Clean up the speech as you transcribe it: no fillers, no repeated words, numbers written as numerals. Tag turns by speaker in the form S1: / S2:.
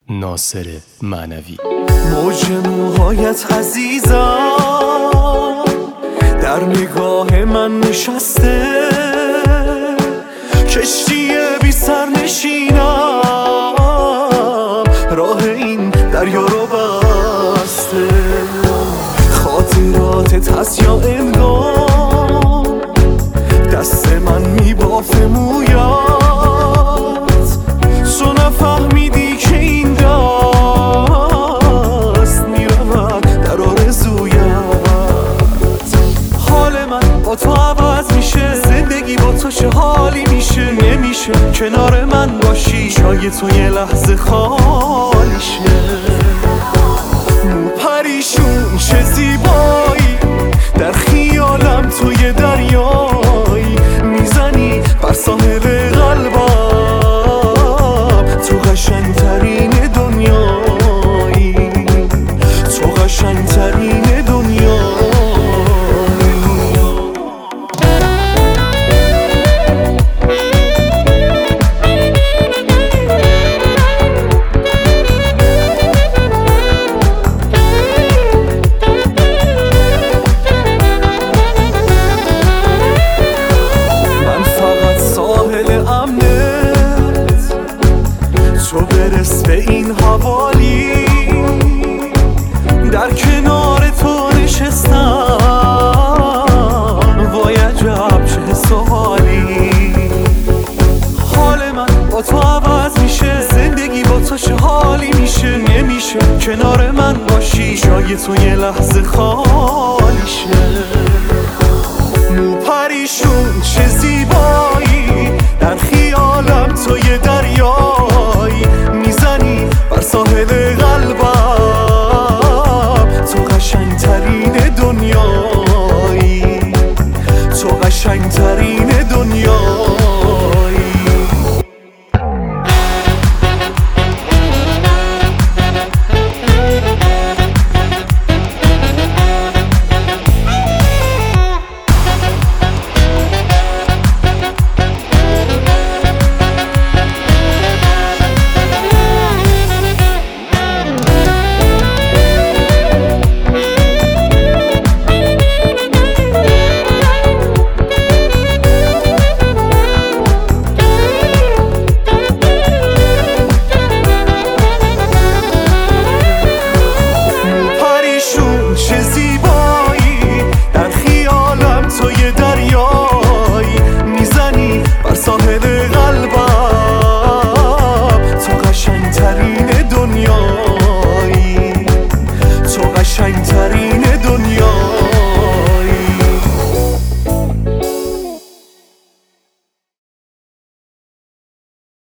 S1: ناصر معنوی.
S2: موج موهایت عزیزم در نگاه من نشسته، کشتی بی سر نشینم راه این دریا رو بسته. خاطراتت هست یا انگار دست من میبافه مویت، تو نفهمیدی که این دست میرود در آرزویت. حال من با تو عوض میشه، زندگی با تو چه حالی میشه. نمیشه کنار من باشی، جای تو یه لحظه خالی شه. مو پریشون چه زیبایی، در خیالم توی دریایی میزنی بر ساحل قلبم. تو قشنگترین دنیایی، تو قشنگترین دنیایی. تو برس به این حوالی، در کنار تو نشستم، وای عجب چه حس و حالی. حال من با تو عوض میشه، زندگی با تو چه حالی میشه. نمیشه کنار من باشی، جای تو یه لحظه خالی شه. مو پریشون چه زیبایی، در خیالم تو یه دریا